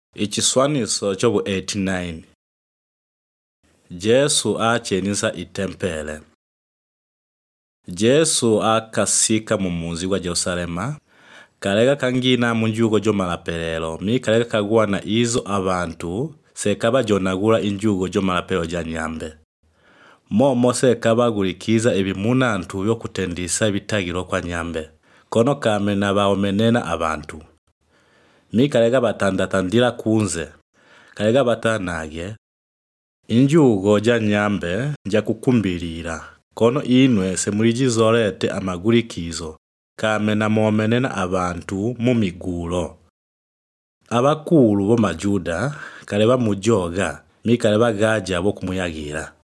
Ichiswaniso chobu 89. Jesu achenisa itempele. Jesu akasika mu muzi gwa Jerusalema, kalega kangina munjugo jo malapelelo, kalega kagwana izo abantu sekaba jonagula injugo jo malapelo ja nyambe. Momo sekaba gulikiza ebimunantu yo kutendisa ibitagiro kwa nyambe, kono kamena baomenena abantu. Kalega batandatandila kunze, kalega batanage, injugo ja nyambe ja kukumbilira, kono inwe semulijizolete amagulikizo, kamena momenena abantu mumigulo. Abakulu bo majuda, kale bamujoga, kale bagaja bo kumuyagira.